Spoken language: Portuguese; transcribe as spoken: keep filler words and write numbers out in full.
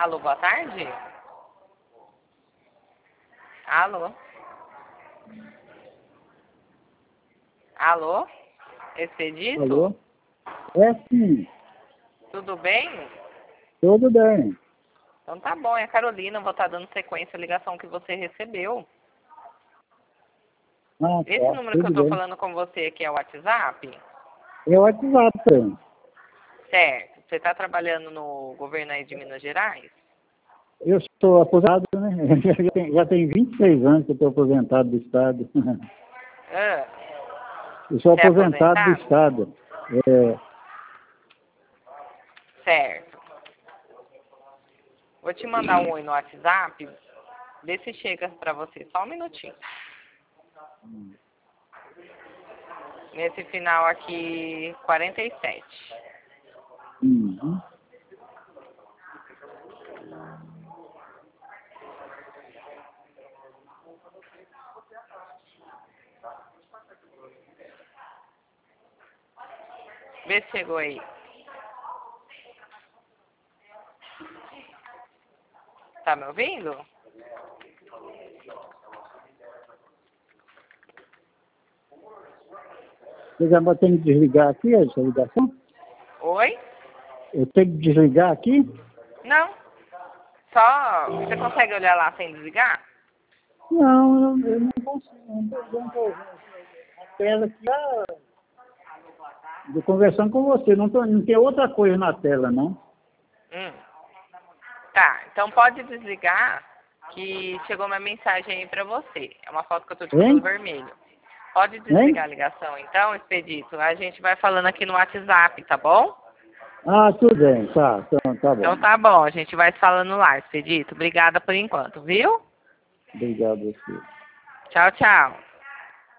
Alô, boa tarde? Alô? Alô? Expedito? Alô? É sim, Tudo bem? tudo bem. Então tá bom, é a Carolina, vou estar dando sequência à ligação que você recebeu. Ah, Esse tá, número que eu tudo tô bem. falando com você aqui é o WhatsApp? É o WhatsApp, hein? Certo. Você está trabalhando no governo aí de Minas Gerais? Eu sou aposentado, né? Já tem, já tem vinte e seis anos que eu estou aposentado do Estado. Ah, Eu sou você é aposentado do aposentado? Estado. É, Certo. Vou te mandar um oi no WhatsApp, vê se chega pra você. Só um minutinho. Nesse final aqui, quarenta e sete. uhum. Vê se chegou aí. Tá me ouvindo? Você já tem que desligar aqui essa ligação? Oi? Eu tenho que desligar aqui? Não. Só. Você consegue olhar lá sem desligar? Não, eu, eu não consigo. Não tô, não tô, a tela aqui, ah, estou conversando com você. Não, tô, não tem outra coisa na tela, não. Hum. Tá, então pode desligar que chegou uma mensagem aí pra você. É uma foto que eu tô de cabelo Hein? vermelho. Pode Hein? desligar a ligação então, Expedito. A gente vai falando aqui no WhatsApp, tá bom? Ah, tudo bem. Tá, tá, tá Então bom. tá bom, a gente vai se falando lá, Expedito. Obrigada por enquanto, viu? Obrigado a você. Tchau, tchau.